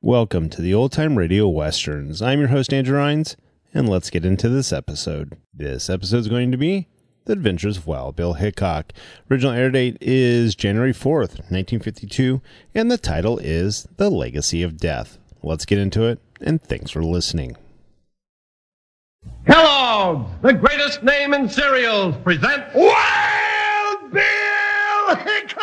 Welcome to the Old Time Radio Westerns. I'm your host, Andrew Rines, and let's get into this episode. This episode is going to be The Adventures of Wild Bill Hickok. Original air date is January 4th, 1952, and the title is The Legacy of Death. Let's get into it, and thanks for listening. Kellogg's, the greatest name in cereals, present Wild Bill Hickok!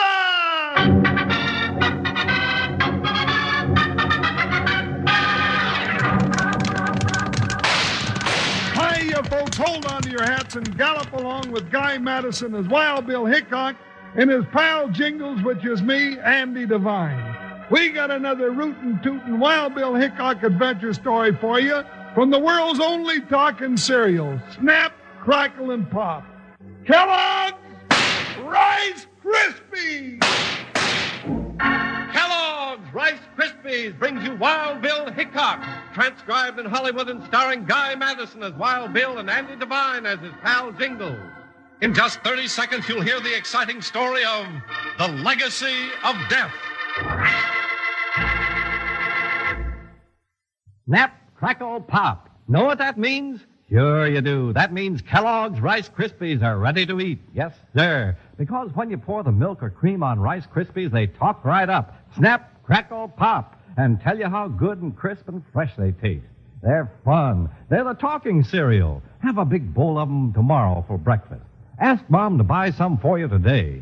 Hiya, folks, hold on to your hats and gallop along with Guy Madison as Wild Bill Hickok and his pal Jingles, which is me, Andy Devine. We got another rootin' tootin' Wild Bill Hickok adventure story for you from the world's only talking cereal, Snap, Crackle, and Pop. Kellogg's Rice Krispies! Kellogg's Rice Krispies brings you Wild Bill Hickok, transcribed in Hollywood and starring Guy Madison as Wild Bill and Andy Devine as his pal Jingles. In just 30 seconds, you'll hear the exciting story of The Legacy of Death. Snap, Crackle, Pop. Know what that means? Sure you do. That means Kellogg's Rice Krispies are ready to eat. Yes, sir. Because when you pour the milk or cream on Rice Krispies, they talk right up. Snap, crackle, pop, and tell you how good and crisp and fresh they taste. They're fun. They're the talking cereal. Have a big bowl of them tomorrow for breakfast. Ask Mom to buy some for you today.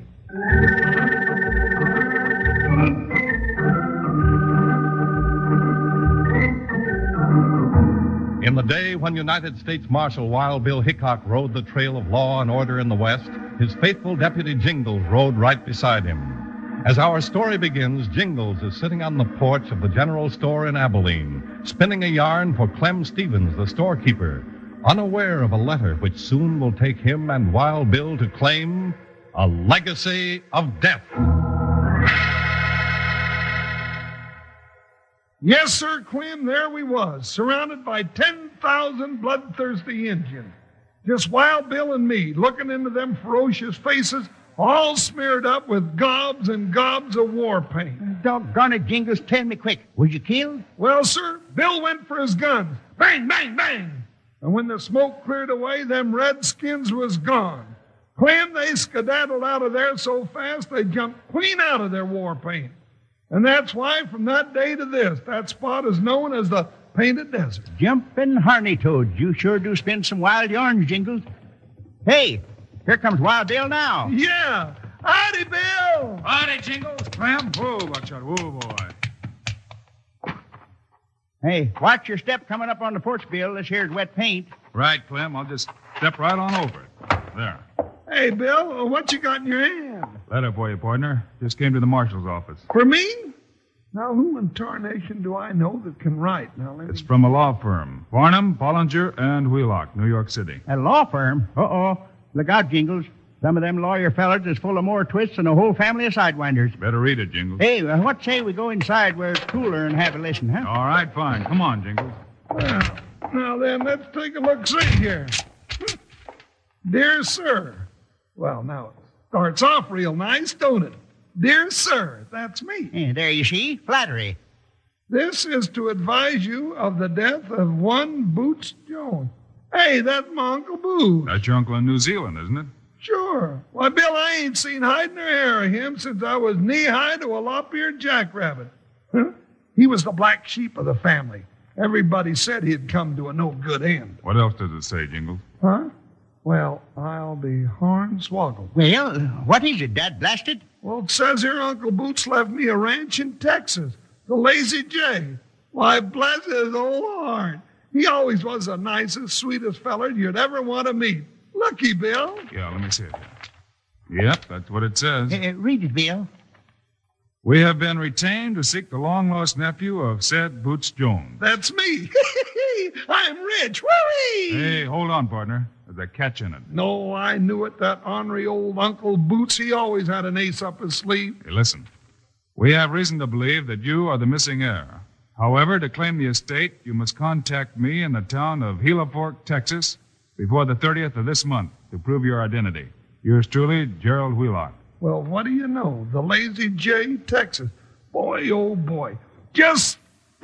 In the day when United States Marshal Wild Bill Hickok rode the trail of law and order in the West, his faithful deputy Jingles rode right beside him. As our story begins, Jingles is sitting on the porch of the general store in Abilene, spinning a yarn for Clem Stevens, the storekeeper, unaware of a letter which soon will take him and Wild Bill to claim a legacy of death. Yes, sir, Clem, there we was, surrounded by 10,000 bloodthirsty Indians. Just Wild Bill and me, looking into them ferocious faces, all smeared up with gobs and gobs of war paint. Doggone it, Jingles, tell me quick. Was you killed? Well, sir, Bill went for his guns. Bang, bang, bang. And when the smoke cleared away, them redskins was gone. Clem, they skedaddled out of there so fast they jumped clean out of their war paint. And that's why, from that day to this, that spot is known as the Painted Desert. Jumping harney toads. You sure do spin some wild yarns, Jingles. Hey, here comes Wild Bill now. Yeah. Howdy, Bill. Howdy, Jingles. Clem. Whoa, Buckshot. Whoa, boy. Hey, watch your step coming up on the porch, Bill. This here's wet paint. Right, Clem. I'll just step right on over it. There. Hey, Bill, what you got in your hand? Letter for you, partner. Just came to the marshal's office. For me? Now, who in tarnation do I know that can write? Now, It's from a law firm. Farnham, Bollinger, and Wheelock, New York City. A law firm? Uh-oh. Look out, Jingles. Some of them lawyer fellers is full of more twists than a whole family of sidewinders. Better read it, Jingles. Hey, what say we go inside where it's cooler and have a listen, huh? All right, fine. Come on, Jingles. Well, now then, let's take a look-see here. Dear Sir. Well, now it starts off real nice, don't it? Dear Sir, that's me. Yeah, there you see. Flattery. This is to advise you of the death of one Boots Jones. Hey, that's my Uncle Boo. That's your uncle in New Zealand, isn't it? Sure. Why, Bill, I ain't seen hide nor hair of him since I was knee-high to a lop-eared jackrabbit. Huh? He was the black sheep of the family. Everybody said he'd come to a no-good end. What else does it say, Jingles? Huh? Well, I'll be hornswoggled. Well, what is it, Dad blasted? Well, it says here Uncle Boots left me a ranch in Texas, the Lazy J. Why, bless his old heart. He always was the nicest, sweetest feller you'd ever want to meet. Lucky, Bill. Yeah, let me see it. Yep, that's what it says. Read it, Bill. We have been retained to seek the long-lost nephew of said Boots Jones. That's me. I'm rich. Whee! Hey, hold on, partner. There's a catch in it. No, I knew it. That ornery old Uncle Boots, he always had an ace up his sleeve. Hey, listen. We have reason to believe that you are the missing heir. However, to claim the estate, you must contact me in the town of Gila Fork, Texas, before the 30th of this month to prove your identity. Yours truly, Gerald Wheelock. Well, what do you know? The Lazy J, Texas. Boy, oh boy. Just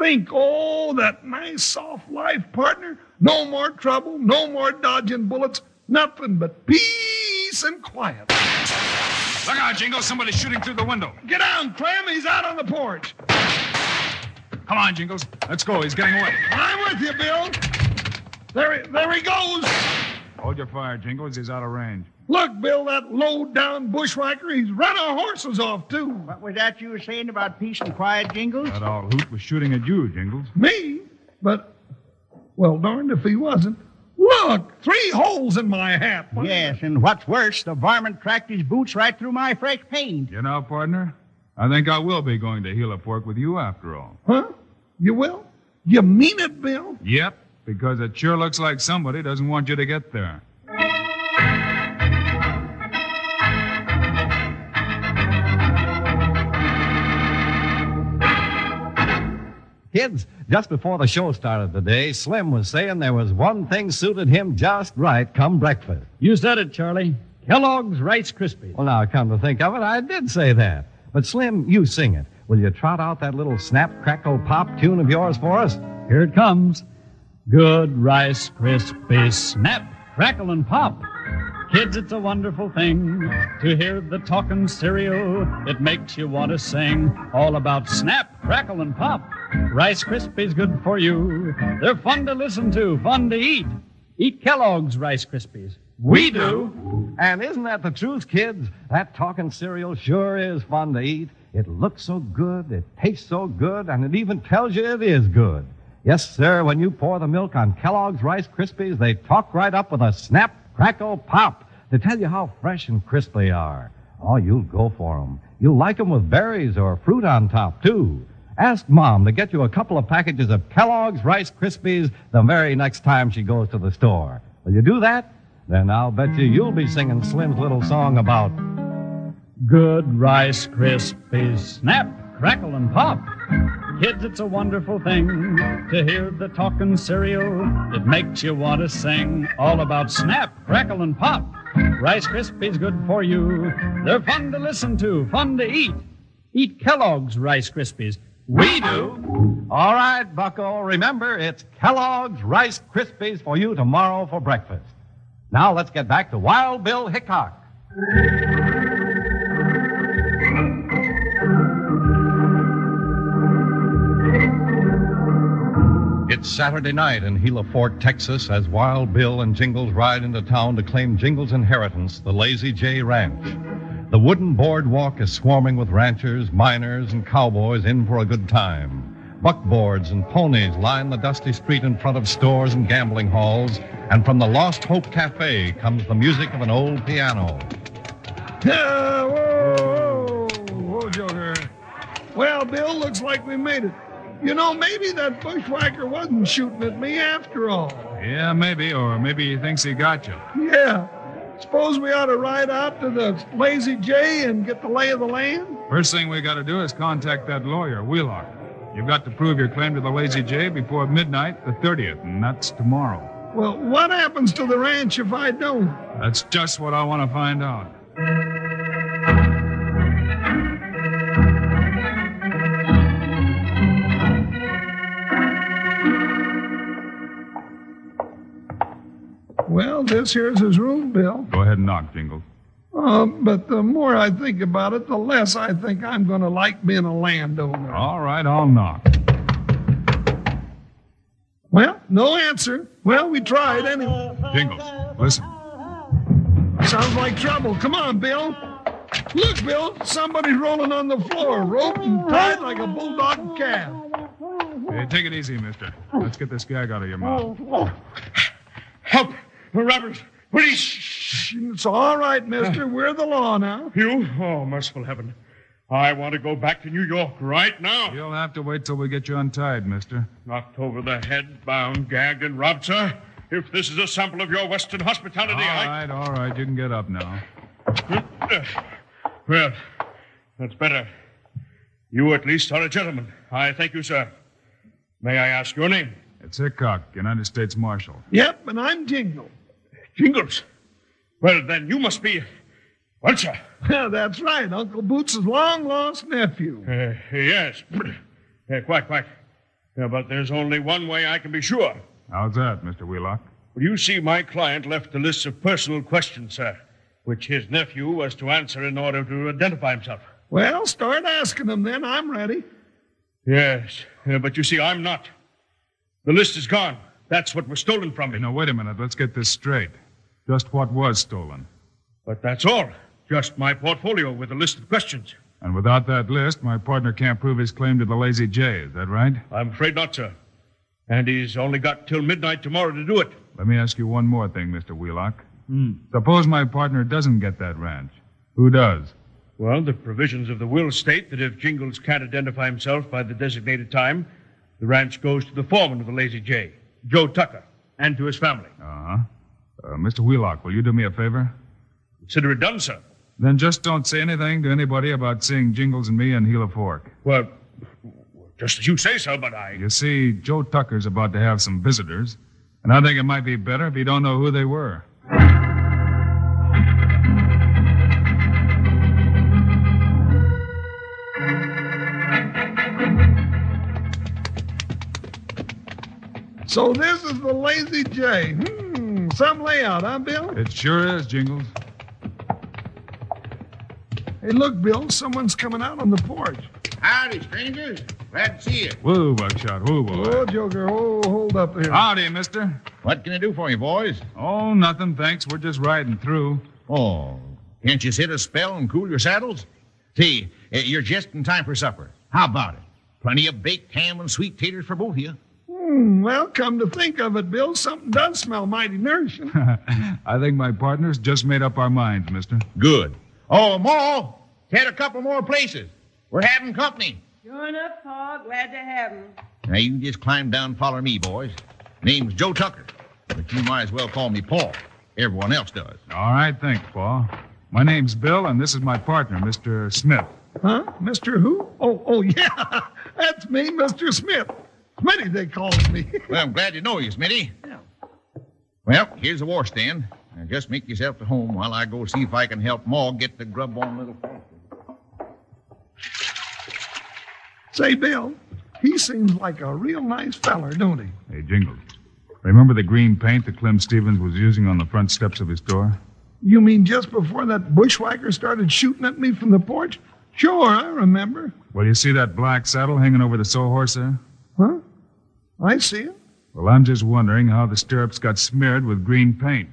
think. Oh, that nice, soft life, partner. No more trouble, no more dodging bullets, nothing but peace and quiet. Look out, Jingles. Somebody's shooting through the window. Get down, Clem. He's out on the porch. Come on, Jingles. Let's go. He's getting away. I'm with you, Bill. There he goes. Hold your fire, Jingles. He's out of range. Look, Bill, that low-down bushwhacker, he's run our horses off, too. What was that you were saying about peace and quiet, Jingles? That old hoot was shooting at you, Jingles. Me? But, well, darned if he wasn't. Look, 3 holes in my hat. Yes, and what's worse, the varmint tracked his boots right through my fresh paint. You know, partner, I think I will be going to Gila Fork with you after all. Huh? You will? You mean it, Bill? Yep, because it sure looks like somebody doesn't want you to get there. Kids, just before the show started today, Slim was saying there was one thing suited him just right come breakfast. You said it, Charlie. Kellogg's Rice Krispies. Well, now, come to think of it, I did say that. But, Slim, you sing it. Will you trot out that little snap, crackle, pop tune of yours for us? Here it comes. Good Rice Krispies. Snap, crackle, and pop. Kids, it's a wonderful thing to hear the talking cereal. It makes you want to sing all about snap, crackle, and pop. Rice Krispies good for you. They're fun to listen to, fun to eat. Eat Kellogg's Rice Krispies. We do. And isn't that the truth, kids? That talking cereal sure is fun to eat. It looks so good, it tastes so good, and it even tells you it is good. Yes, sir, when you pour the milk on Kellogg's Rice Krispies, they talk right up with a snap, crackle, pop to tell you how fresh and crisp they are. Oh, you'll go for them. You'll like them with berries or fruit on top, too. Ask Mom to get you a couple of packages of Kellogg's Rice Krispies the very next time she goes to the store. Will you do that? Then I'll bet you'll be singing Slim's little song about Good Rice Krispies. Snap, crackle, and pop. Kids, it's a wonderful thing to hear the talking cereal. It makes you want to sing all about snap, crackle, and pop. Rice Krispies good for you. They're fun to listen to, fun to eat. Eat Kellogg's Rice Krispies. We do. All right, Bucko. Remember, it's Kellogg's Rice Krispies for you tomorrow for breakfast. Now let's get back to Wild Bill Hickok. It's Saturday night in Gila Fork, Texas, as Wild Bill and Jingles ride into town to claim Jingles' inheritance, the Lazy J Ranch. The wooden boardwalk is swarming with ranchers, miners, and cowboys in for a good time. Buckboards and ponies line the dusty street in front of stores and gambling halls, and from the Lost Hope Cafe comes the music of an old piano. Whoa, Joker. Well, Bill, looks like we made it. You know, maybe that bushwhacker wasn't shooting at me after all. Yeah, maybe, or maybe he thinks he got you. Yeah. Suppose we ought to ride out to the Lazy J and get the lay of the land? First thing we got to do is contact that lawyer, Wheelock. You've got to prove your claim to the Lazy J before midnight, the 30th, and that's tomorrow. Well, what happens to the ranch if I don't? That's just what I want to find out. Well, this here's his room, Bill. Go ahead and knock, Jingles. But the more I think about it, the less I think I'm going to like being a landowner. All right, I'll knock. Well, no answer. Well, we tried anyway. Jingles, listen. Sounds like trouble. Come on, Bill. Look, Bill, somebody's rolling on the floor, roped and tied like a bulldog calf. Hey, take it easy, mister. Let's get this gag out of your mouth. Help! Robbers! Police! It's all right, mister. We're the law now. You? Oh, merciful heaven. I want to go back to New York right now. You'll have to wait till we get you untied, mister. Knocked over the head, bound, gagged, and robbed, sir. If this is a sample of your Western hospitality, All right. You can get up now. Well, that's better. You at least are a gentleman. I thank you, sir. May I ask your name? It's Hickok, United States Marshal. Yep, and I'm Jingle. Jingles. Well, then you must be... Well, sir. That's right, Uncle Boots' long-lost nephew. Yes. Quite. Yeah, but there's only one way I can be sure. How's that, Mr. Wheelock? Well, you see, my client left a list of personal questions, sir, which his nephew was to answer in order to identify himself. Well, start asking them then. I'm ready. Yes, but you see, I'm not. The list is gone. That's what was stolen from me. Now, wait a minute. Let's get this straight. Just what was stolen? But that's all. Just my portfolio with a list of questions. And without that list, my partner can't prove his claim to the Lazy J. Is that right? I'm afraid not, sir. And he's only got till midnight tomorrow to do it. Let me ask you one more thing, Mr. Wheelock. Suppose my partner doesn't get that ranch. Who does? Well, the provisions of the will state that if Jingles can't identify himself by the designated time, the ranch goes to the foreman of the Lazy J, Joe Tucker, and to his family. Mr. Wheelock, will you do me a favor? Consider it done, sir. Then just don't say anything to anybody about seeing Jingles and me in Gila Fork. Well, just as you say, sir, but I... You see, Joe Tucker's about to have some visitors, and I think it might be better if you don't know who they were. So this is the Lazy J. Some layout, huh, Bill? It sure is, Jingles. Hey, look, Bill, someone's coming out on the porch. Howdy, strangers. Glad to see you. Whoa, Buckshot, whoa, boy. Oh, Joker, hold up here. Howdy, mister. What can I do for you, boys? Oh, nothing, thanks. We're just riding through. Oh, can't you sit a spell and cool your saddles? See, you're just in time for supper. How about it? Plenty of baked ham and sweet taters for both of you. Well, come to think of it, Bill, something does smell mighty nourishing. I think my partner's just made up our minds, mister. Good. Oh, Ma, head a couple more places. We're having company. Sure enough, Pa. Glad to have him. Now, you can just climb down and follow me, boys. Name's Joe Tucker, but you might as well call me Paul. Everyone else does. All right, thanks, Paul. My name's Bill, and this is my partner, Mr. Smith. Huh? Mr. Who? Oh, yeah. That's me, Mr. Smith. Smitty, they call me. Well, I'm glad to know you, Smitty. Yeah. Well, here's the washstand. Now, just make yourself at home while I go see if I can help Ma get the grub on little faster. Say, Bill, he seems like a real nice feller, don't he? Hey, Jingles. Remember the green paint that Clem Stevens was using on the front steps of his store? You mean just before that bushwhacker started shooting at me from the porch? Sure, I remember. Well, you see that black saddle hanging over the sawhorse there? Huh? I see it. Well, I'm just wondering how the stirrups got smeared with green paint.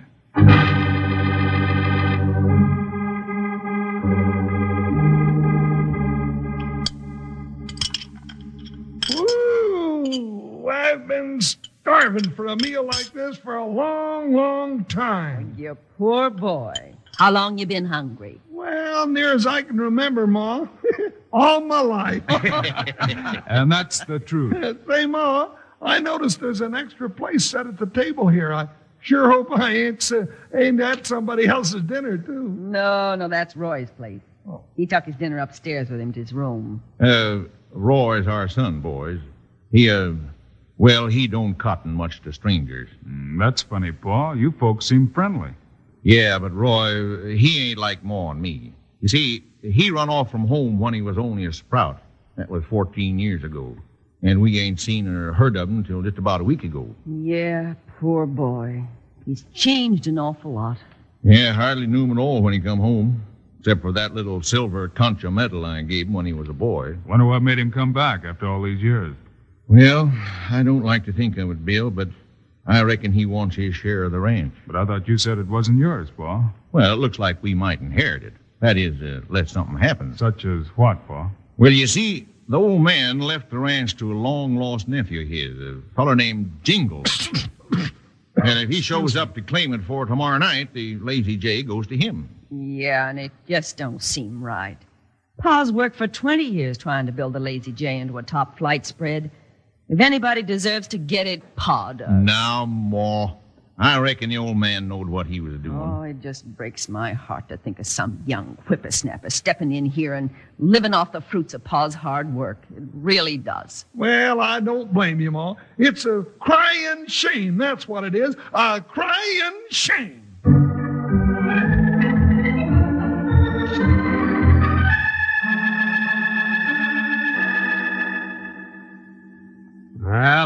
Ooh, I've been starving for a meal like this for a long, long time. You poor boy. How long you been hungry? Well, near as I can remember, Ma. All my life. And that's the truth. Say, Ma, I noticed there's an extra place set at the table here. I sure hope I ain't at somebody else's dinner, too. No, that's Roy's place. Oh. He took his dinner upstairs with him to his room. Roy's our son, boys. He don't cotton much to strangers. That's funny, Paul. You folks seem friendly. Yeah, but Roy, he ain't like Ma and me. You see, he run off from home when he was only a sprout. That was 14 years ago. And we ain't seen or heard of him until just about a week ago. Yeah, poor boy. He's changed an awful lot. Yeah, hardly knew him at all when he come home. Except for that little silver concha medal I gave him when he was a boy. Wonder what made him come back after all these years. Well, I don't like to think of it, Bill, but I reckon he wants his share of the ranch. But I thought you said it wasn't yours, Paul. Well, it looks like we might inherit it. That is, let something happen. Such as what, Paul? Well, you see, the old man left the ranch to a long-lost nephew of his, a feller named Jingles. And if he shows up to claim it for tomorrow night, the Lazy J goes to him. Yeah, and it just don't seem right. Pa's worked for 20 years trying to build the Lazy J into a top-flight spread. If anybody deserves to get it, Pa does. Now, Ma, I reckon the old man knowed what he was doing. Oh, it just breaks my heart to think of some young whippersnapper stepping in here and living off the fruits of Pa's hard work. It really does. Well, I don't blame you, Ma. It's a crying shame, that's what it is. A crying shame.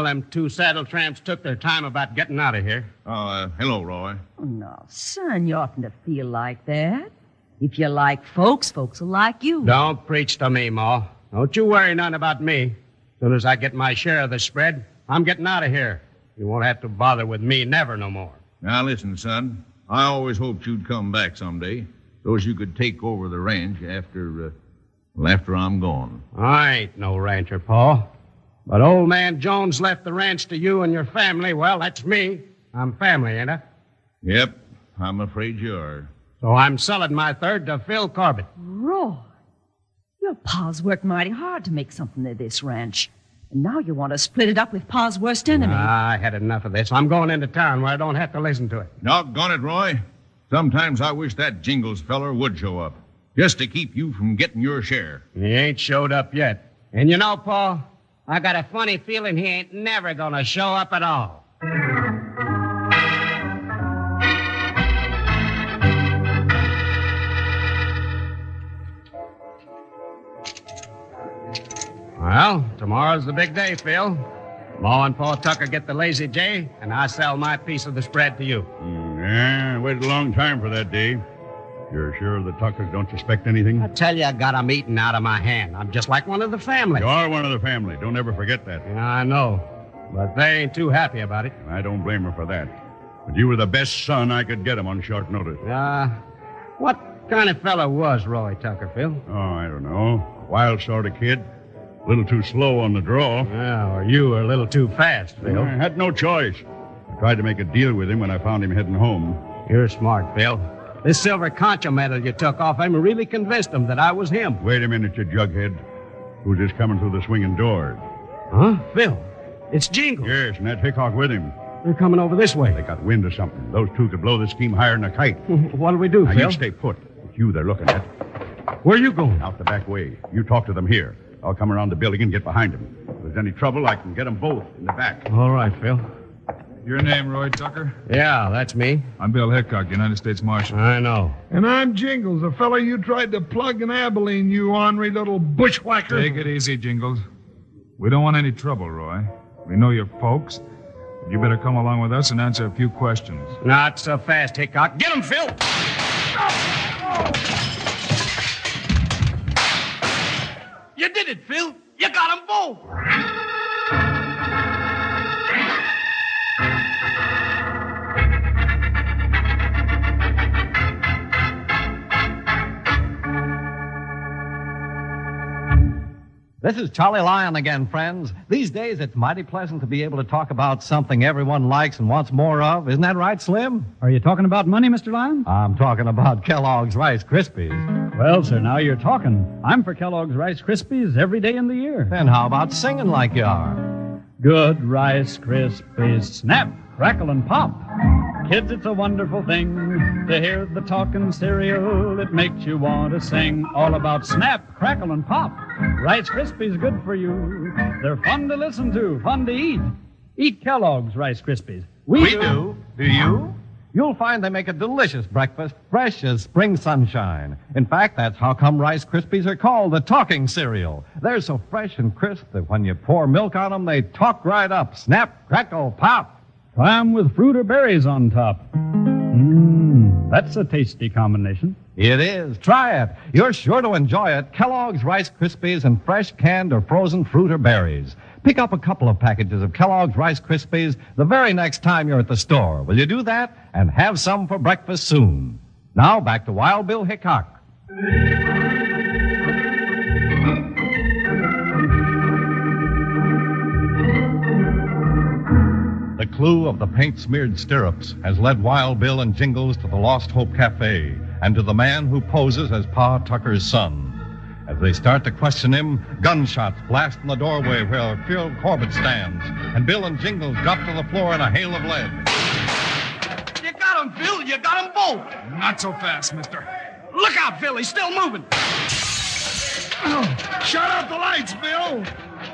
Well, them two saddle tramps took their time about getting out of here. Hello, Roy. Oh, no, son, you oughtn't to feel like that. If you like folks, folks will like you. Don't preach to me, Ma. Don't you worry none about me. As soon as I get my share of the spread, I'm getting out of here. You won't have to bother with me never no more. Now, listen, son. I always hoped you'd come back someday, so as you could take over the ranch after I'm gone. I ain't no rancher, Pa. But old man Jones left the ranch to you and your family. Well, that's me. I'm family, ain't I? Yep, I'm afraid you are. So I'm selling my third to Phil Corbett. Roy, your pa's worked mighty hard to make something of this ranch. And now you want to split it up with pa's worst enemy. I had enough of this. I'm going into town where I don't have to listen to it. Doggone it, Roy. Sometimes I wish that Jingles feller would show up, just to keep you from getting your share. He ain't showed up yet. And you know, Pa, I got a funny feeling he ain't never going to show up at all. Well, tomorrow's the big day, Phil. Ma and Pa Tucker get the Lazy J, and I sell my piece of the spread to you. Yeah, I waited a long time for that day. You're sure the Tuckers don't suspect anything? I tell you, I got 'em eating out of my hand. I'm just like one of the family. You are one of the family. Don't ever forget that. Yeah, I know. But they ain't too happy about it. I don't blame her for that. But you were the best son I could get 'em on short notice. What kind of fellow was Roy Tucker, Phil? Oh, I don't know. Wild sort of kid. A little too slow on the draw. Yeah, or you were a little too fast, Phil. I had no choice. I tried to make a deal with him when I found him heading home. You're smart, Phil. This silver concha medal you took off him really convinced him that I was him. Wait a minute, you jughead. Who's this coming through the swinging doors? Huh? Phil, it's Jingles. Yes, and that Hickok with him. They're coming over this way. They got wind of something. Those two could blow the scheme higher than a kite. What'll we do, now, Phil? you stay put. It's you they're looking at. Where are you going? Out the back way. You talk to them here. I'll come around the building and get behind them. If there's any trouble, I can get them both in the back. All right, Phil. Your name, Roy Tucker? Yeah, that's me. I'm Bill Hickok, United States Marshal. I know. And I'm Jingles, the fellow you tried to plug in Abilene, you ornery little bushwhacker. Take it easy, Jingles. We don't want any trouble, Roy. We know your folks. You better come along with us and answer a few questions. Not so fast, Hickok. Get him, Phil! You did it, Phil. You got them both. This is Charlie Lyon again, friends. These days, it's mighty pleasant to be able to talk about something everyone likes and wants more of. Isn't that right, Slim? Are you talking about money, Mr. Lyon? I'm talking about Kellogg's Rice Krispies. Well, sir, now you're talking. I'm for Kellogg's Rice Krispies every day in the year. Then how about singing like you are? Good Rice Krispies, snap, crackle, and pop. Kids, it's a wonderful thing to hear the talking cereal. It makes you want to sing all about snap, crackle, and pop. Rice Krispies good for you. They're fun to listen to, fun to eat. Eat Kellogg's Rice Krispies. We do. Do you? You'll find they make a delicious breakfast, fresh as spring sunshine. In fact, that's how come Rice Krispies are called the talking cereal. They're so fresh and crisp that when you pour milk on them, they talk right up. Snap, crackle, pop. Try 'em with fruit or berries on top. That's a tasty combination. It is. Try it. You're sure to enjoy it. Kellogg's Rice Krispies and fresh canned or frozen fruit or berries. Pick up a couple of packages of Kellogg's Rice Krispies the very next time you're at the store. Will you do that? And have some for breakfast soon. Now back to Wild Bill Hickok. The clue of the paint-smeared stirrups has led Wild Bill and Jingles to the Lost Hope Cafe and to the man who poses as Pa Tucker's son. As they start to question him, gunshots blast in the doorway where Phil Corbett stands, and Bill and Jingles drop to the floor in a hail of lead. You got him, Phil. You got them both. Not so fast, mister. Look out, Phil. He's still moving. Oh, shut out the lights, Bill.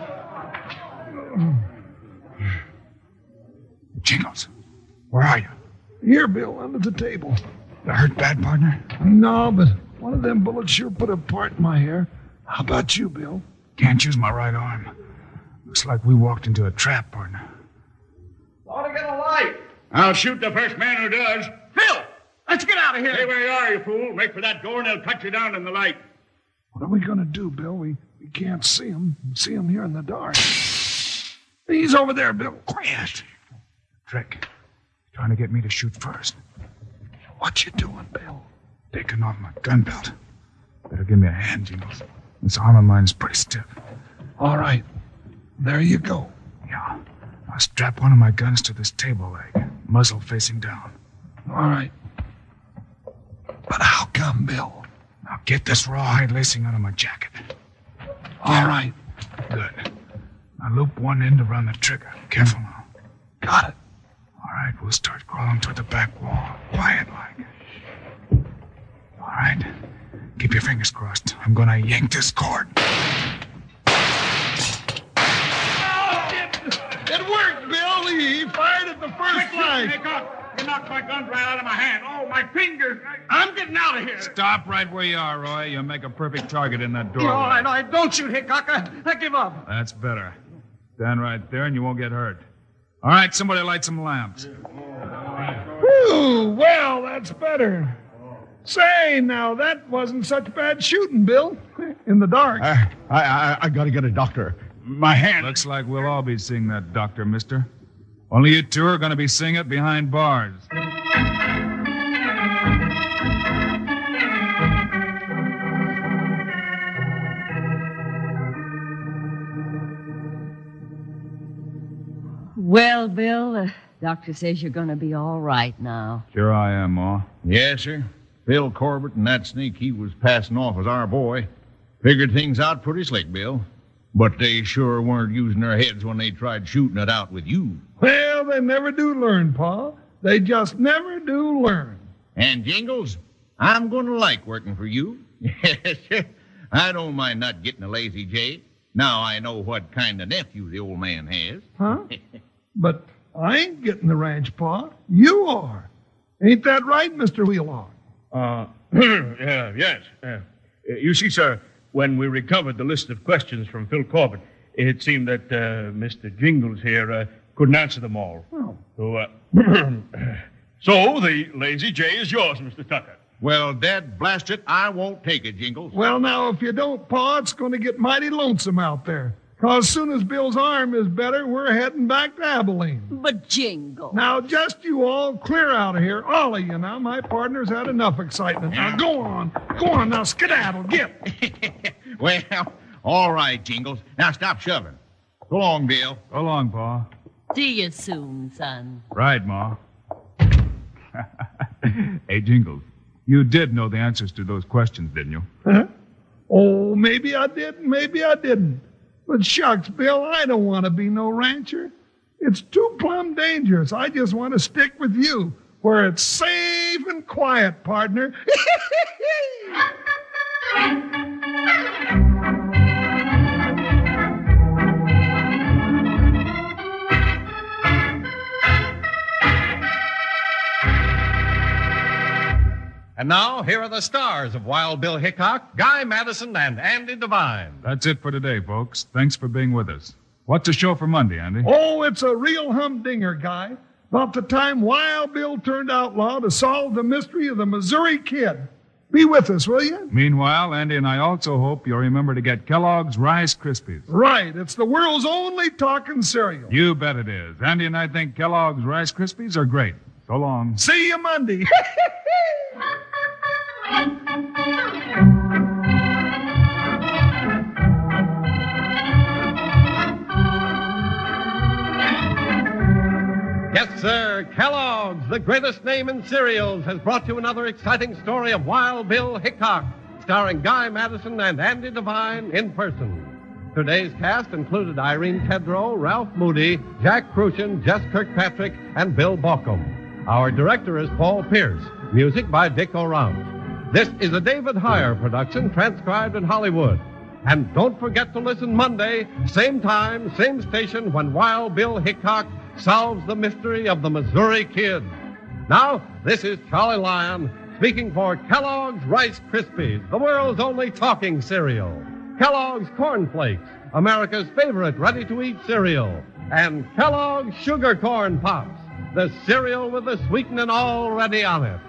Jingles, where are you? Here, Bill, under the table. You hurt bad, partner? No, but one of them bullets sure put a part in my hair. How about you, Bill? Can't use my right arm. Looks like we walked into a trap, partner. Ought to get a light. I'll shoot the first man who does. Phil! Let's get out of here. Stay where you are, you fool. Make for that door and they'll cut you down in the light. What are we going to do, Bill? We can't see him. See him here in the dark. He's over there, Bill. Quiet. Trick. Trying to get me to shoot first. What you doing, Bill? Taking off my gun belt. Better give me a hand, Jingles. This arm of mine's pretty stiff. All right. There you go. Yeah. I'll strap one of my guns to this table leg, muzzle facing down. All right. But how come, Bill? Now get this rawhide lacing out of my jacket. All right. Good. Now loop one end around the trigger. Careful now. Got it. All right, we'll start crawling toward the back wall. Quiet like. All right. Keep your fingers crossed. I'm gonna yank this cord. It worked, Bill. He fired at the first flag. You knocked my gun right out of my hand. Oh, my fingers. I'm getting out of here. Stop right where you are, Roy. You'll make a perfect target in that door. All right. Don't shoot, Hickok. I give up. That's better. Stand right there and you won't get hurt. All right, somebody light some lamps. Ooh, well, that's better. Say, now, that wasn't such bad shooting, Bill. In the dark. I got to get a doctor. My hand. Looks like we'll all be seeing that doctor, mister. Only you two are going to be seeing it behind bars. Well, Bill, the doctor says you're going to be all right now. Sure I am, Ma. Yes, sir. Phil Corbett and that sneak he was passing off as our boy. Figured things out pretty slick, Bill. But they sure weren't using their heads when they tried shooting it out with you. Well, they never do learn, Pa. They just never do learn. And Jingles, I'm going to like working for you. I don't mind not getting a lazy J. Now I know what kind of nephew the old man has. Huh? But I ain't getting the ranch, Pa. You are. Ain't that right, Mr. Wheelock? Yes. You see, sir, when we recovered the list of questions from Phil Corbett, it seemed that Mr. Jingles here couldn't answer them all. Oh. So the Lazy J is yours, Mr. Tucker. Well, Dad, blast it, I won't take it, Jingles. Well, now, if you don't, Pa, it's going to get mighty lonesome out there. Because as soon as Bill's arm is better, we're heading back to Abilene. But Jingle. Now, just you all clear out of here. All of you now. My partner's had enough excitement. Now, go on. Go on now. Skedaddle. Get. Well, all right, Jingles. Now stop shoving. Go long, Bill. Go long, Pa. See you soon, son. Right, Ma. Hey, Jingles, you did know the answers to those questions, didn't you? Huh? Oh, maybe I did, maybe I didn't. But shucks, Bill, I don't want to be no rancher. It's too plumb dangerous. I just want to stick with you, where it's safe and quiet, partner. And now, here are the stars of Wild Bill Hickok, Guy Madison, and Andy Devine. That's it for today, folks. Thanks for being with us. What's the show for Monday, Andy? Oh, it's a real humdinger, Guy. About the time Wild Bill turned outlaw to solve the mystery of the Missouri Kid. Be with us, will you? Meanwhile, Andy and I also hope you'll remember to get Kellogg's Rice Krispies. Right. It's the world's only talking cereal. You bet it is. Andy and I think Kellogg's Rice Krispies are great. So long. See you Monday. Yes, sir. Kellogg's, the greatest name in cereals, has brought you another exciting story of Wild Bill Hickok, starring Guy Madison and Andy Devine in person. Today's cast included Irene Tedrow, Ralph Moody, Jack Crucian, Jess Kirkpatrick, and Bill Baucom. Our director is Paul Pierce. Music by Dick O'Round. This is a David Heyer production, transcribed in Hollywood. And don't forget to listen Monday, same time, same station, when Wild Bill Hickok solves the mystery of the Missouri Kid. Now, this is Charlie Lyon speaking for Kellogg's Rice Krispies, the world's only talking cereal. Kellogg's Corn Flakes, America's favorite ready-to-eat cereal, and Kellogg's Sugar Corn Pops, the cereal with the sweetening already on it.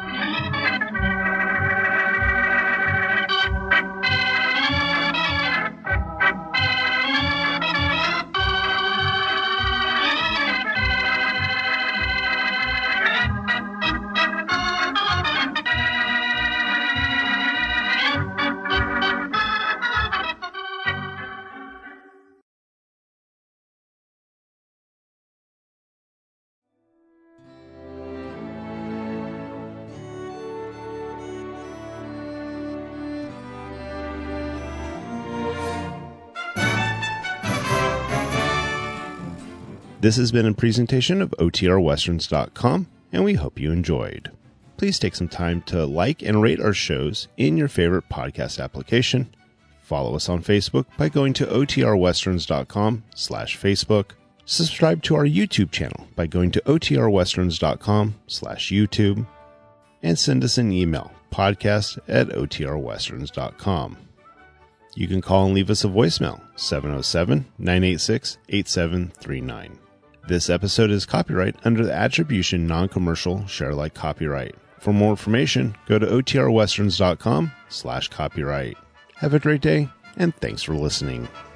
This has been a presentation of OTRWesterns.com, and we hope you enjoyed. Please take some time to like and rate our shows in your favorite podcast application. Follow us on Facebook by going to OTRWesterns.com/Facebook. Subscribe to our YouTube channel by going to OTRWesterns.com/YouTube. And send us an email, podcast@OTRWesterns.com. You can call and leave us a voicemail, 707-986-8739. This episode is copyright under the Attribution Non-Commercial Share-alike copyright. For more information, go to OTRWesterns.com/copyright. Have a great day, and thanks for listening.